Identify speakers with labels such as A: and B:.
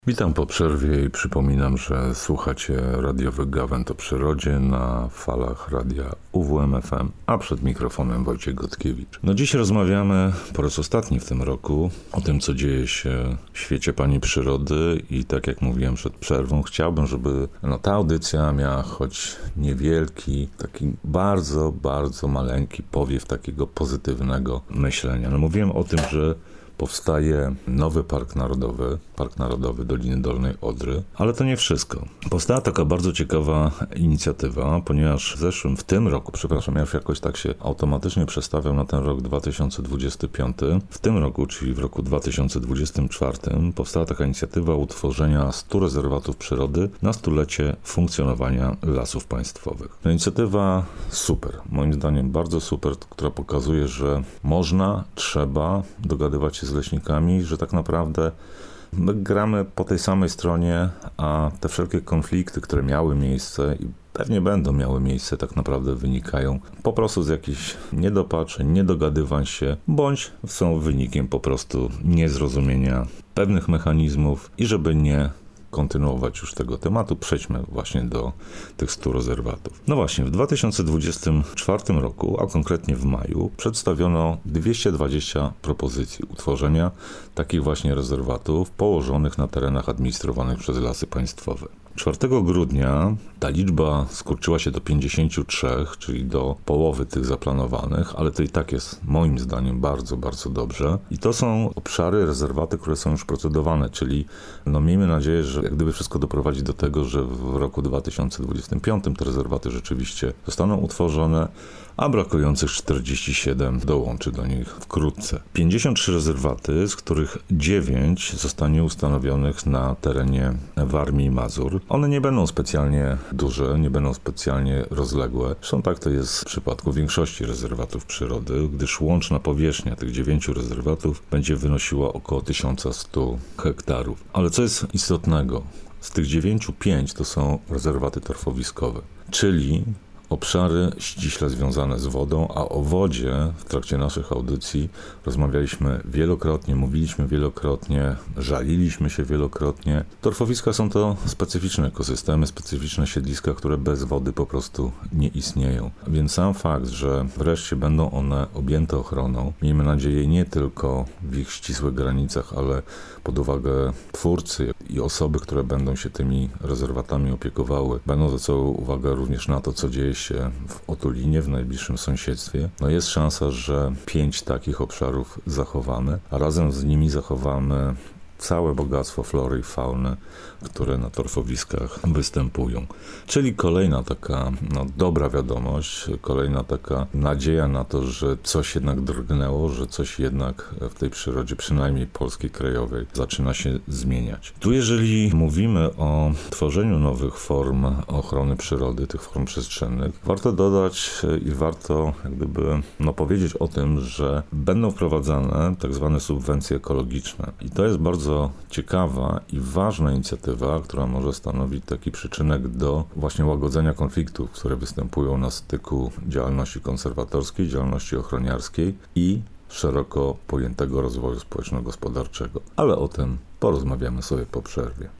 A: Witam po przerwie i przypominam, że słuchacie radiowych gawęd o przyrodzie na falach radia UWMFM, a przed mikrofonem Wojciech Gotkiewicz. Dziś rozmawiamy po raz ostatni w tym roku o tym, co dzieje się w świecie Pani Przyrody i tak jak mówiłem przed przerwą, chciałbym, żeby ta audycja miała choć niewielki, taki bardzo, bardzo maleńki powiew takiego pozytywnego myślenia. Mówiłem o tym, że powstaje nowy Park Narodowy Doliny Dolnej Odry, ale to nie wszystko. Powstała taka bardzo ciekawa inicjatywa, ponieważ w tym roku, ja już jakoś tak się automatycznie przestawiam na ten rok 2025. W tym roku, czyli w roku 2024, powstała taka inicjatywa utworzenia 100 rezerwatów przyrody na stulecie funkcjonowania lasów państwowych. Inicjatywa super, moim zdaniem bardzo super, która pokazuje, że można, trzeba dogadywać się z leśnikami, że tak naprawdę my gramy po tej samej stronie, a te wszelkie konflikty, które miały miejsce i pewnie będą miały miejsce, tak naprawdę wynikają po prostu z jakichś niedopatrzeń, niedogadywań się, bądź są wynikiem po prostu niezrozumienia pewnych mechanizmów i żeby nie kontynuować już tego tematu, przejdźmy właśnie do tych 100 rezerwatów. W 2024 roku, a konkretnie w maju, przedstawiono 220 propozycji utworzenia takich właśnie rezerwatów położonych na terenach administrowanych przez Lasy Państwowe. 4 grudnia ta liczba skurczyła się do 53, czyli do połowy tych zaplanowanych, ale to i tak jest moim zdaniem bardzo, bardzo dobrze. I to są obszary, rezerwaty, które są już procedowane, czyli miejmy nadzieję, że jak gdyby wszystko doprowadzi do tego, że w roku 2025 te rezerwaty rzeczywiście zostaną utworzone, a brakujących 47 dołączy do nich wkrótce. 53 rezerwaty, z których 9 zostanie ustanowionych na terenie Warmii i Mazur. One nie będą specjalnie duże, nie będą specjalnie rozległe. Zresztą tak to jest w przypadku większości rezerwatów przyrody, gdyż łączna powierzchnia tych 9 rezerwatów będzie wynosiła około 1100 hektarów. Ale co jest istotnego? Z tych 9, 5 to są rezerwaty torfowiskowe, czyli obszary ściśle związane z wodą, a o wodzie w trakcie naszych audycji rozmawialiśmy wielokrotnie, mówiliśmy wielokrotnie, żaliliśmy się wielokrotnie. Torfowiska są to specyficzne ekosystemy, specyficzne siedliska, które bez wody po prostu nie istnieją. Więc sam fakt, że wreszcie będą one objęte ochroną, miejmy nadzieję nie tylko w ich ścisłych granicach, ale pod uwagę twórcy i osoby, które będą się tymi rezerwatami opiekowały, będą zwracały uwagę również na to, co dzieje się w otulinie, w najbliższym sąsiedztwie. Jest szansa, że 5 takich obszarów zachowamy, a razem z nimi zachowamy całe bogactwo flory i fauny, które na torfowiskach występują. Czyli kolejna taka dobra wiadomość, kolejna taka nadzieja na to, że coś jednak drgnęło, że coś jednak w tej przyrodzie, przynajmniej polskiej, krajowej, zaczyna się zmieniać. Tu jeżeli mówimy o tworzeniu nowych form ochrony przyrody, tych form przestrzennych, warto dodać i warto powiedzieć o tym, że będą wprowadzane tak zwane subwencje ekologiczne. I to jest bardzo ciekawa i ważna inicjatywa, która może stanowić taki przyczynek do właśnie łagodzenia konfliktów, które występują na styku działalności konserwatorskiej, działalności ochroniarskiej i szeroko pojętego rozwoju społeczno-gospodarczego. Ale o tym porozmawiamy sobie po przerwie.